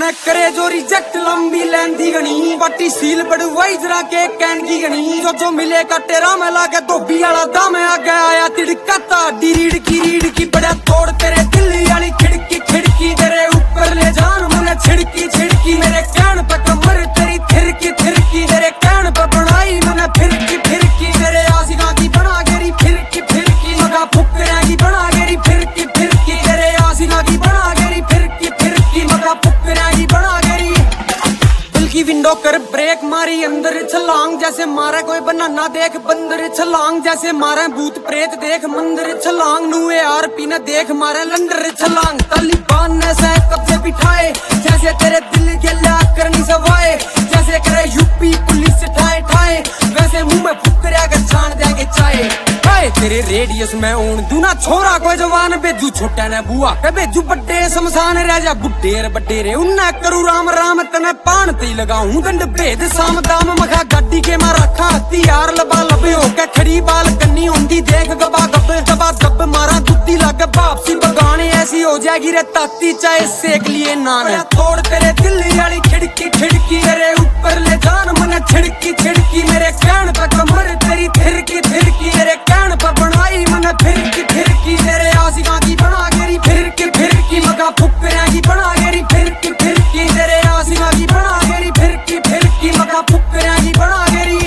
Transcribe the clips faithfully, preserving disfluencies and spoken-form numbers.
मैं करे जो रिजेक्ट लंबी लेंदी गनी पट्टी सील बड़वाई जरा के कैन की गनी जो जो मिले का टेरा में लाके धोबी वाला दाम आ गया आया तिड़का ताड़ी रीढ़ की रीढ़ की बड़ा तोड़ तेरे दिल्ली वाली खिड़की खिड़की तेरे ऊपर ले जान मुझे छिड़की छिड़की मेरे कान पे कमर तेरी थिरकी थिरकी तेरे कान पे बनाई मैंने फिरकी फिरकी तेरे आशिका की बना गेरी फिरकी फिरकी मगा फुकरा की बना गेरी फिरकी फिरकी तेरे आशिका की बना गेरी फिरकी फिरकी मगा फुकरा की बना गेरी दिल की विंडो कर ब्रेक मारी अंदर छलांग जैसे मारे कोई बनाना देख बंदर छलांग जैसे मारे भूत प्रेत देख मंदिर छलांग नुए आर पी ने देख मारे लंडर छलांग तालिबान ने सह कब्जे बिठाए जैसे तेरे दिल के ला करनी सवाए जैसे करे यूपी पुलिस ठाए ठाए वैसे मुंह में फुकरिया के छान देंगे चाय हाय तेरे रेडियस में ऊन दूना छोरा कोई जवान बेजू छोटा ने बुआ के बेजू बड्डे शमशान राजा बुड्ढेर बड्डेरे उन्ना करू राम राम तने पान ती लगाऊं दंड भेद साम दाम मखा गाड़ी के मार रखा हथियार लबा लबे होके खड़ी बाल कन्नी होंदी देख गबा गब गबा गब मारा दुद्धी लग वापसी बगाने ऐसी हो जाएगी रे ताती चाहे सेक लिए नान थोड़ तेरे दिल्ली वाली खिड़की खिड़की तेरे ऊपर ले जान मन छिड़की छिड़की मेरे कान पे कमर तेरी थिरकी थिरकी तेरे कान पे बनाई मन फिरकी फिरकी तेरे आशिका की बना गेरी फिरकी फिरकी मगा फुकरिया की बना गेरी फिरकी फिरकी तेरे आशिका की बना गेरी फिरकी फिरकी मगा फुकरिया की बना गेरी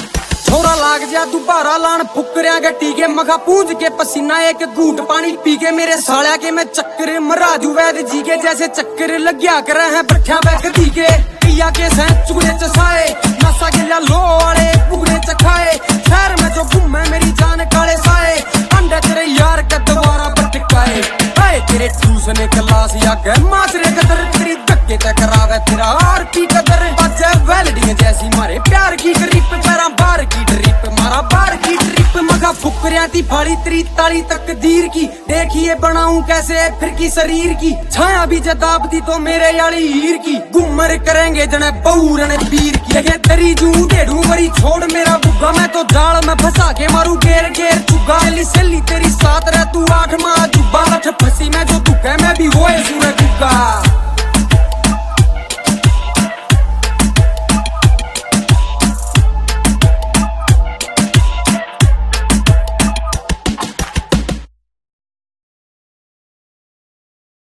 छोरा लाग जा दोबारा लान फुकरिया के टीके मखा पूंज के पसीना एक घूट पानी पी के मेरे सालिया के मैं चक्कर मराजू वैद जी के जैसे चक्कर लग गया कर है बठिया बैक दी के पिया के सह चुगले चसाए नशा गिला लो वाले पुगले चखाए शहर में जो घूमे मेरी जान काले साए अंडे तेरे यार का दोबारा पटकाए हाय तेरे चूसने क्लास या के माचरे कदर तेरी धक्के टकरावे तेरा आर की कदर बाजे वेल्डिंग जैसी मारे प्यार की ग्रिप पैरा बार की ड्रिप मारा बार की ड्रिप मगा फुकरिया ती फाड़ी तेरी ताली तकदीर की देखिए बनाऊं कैसे फिर की शरीर की छाया भी जदाब दी तो मेरे याली हीर की गुमर करेंगे जने बहूर ने पीर की लगे तेरी जू ढेड़ू मरी छोड़ मेरा बुग्गा मैं तो जाल में फंसा के मारू गेर गेर चुगा सेली सेली तेरी साथ रह तू आठ माह जुब्बा लठ फंसी मैं जो तू कह मैं भी वो सुने गुग्गा